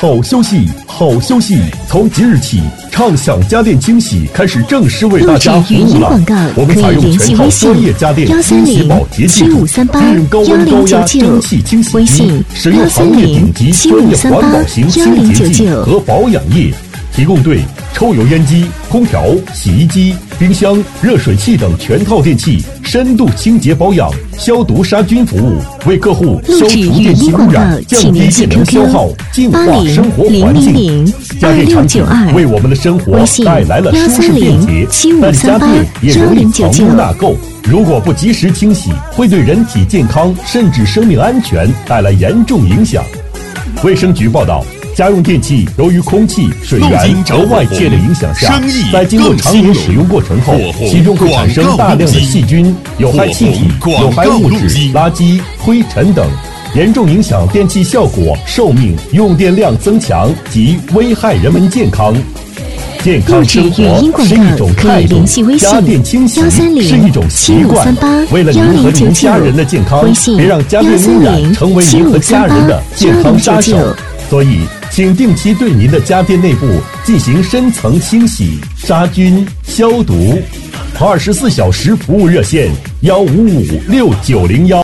好消息，好消息！从即日起，畅享家电清洗开始正式为大家服务了。我们采用全套专业家电清洗保洁技术，利用高温高压蒸汽清洗机，使用行业顶级专业环保型清洁剂和保养液，提供对抽油烟机、空调、洗衣机、冰箱、热水器等全套电器深度清洁保养、消毒杀菌服务，为客户消除电气污染，降低电能消耗，净化生活环境。家电产品为我们的生活带来了舒适便捷，但家电也容易藏污纳垢。如果不及时清洗，会对人体健康甚至生命安全带来严重影响。卫生局报道。家用电器由于空气、水源和外界的影响下，在经过常年使用过程后，其中会产生大量的细菌、有害气体、有害物质、垃圾、灰尘等，严重影响电器效果、寿命、用电量增强及危害人们健康。健康生活是一种态度，家电清洗是一种习惯。为了您和您家人的健康，别让家电污染成为您和家人的健康杀手。所以，请定期对您的家电内部进行深层清洗、杀菌、消毒。24小时服务热线：1556901。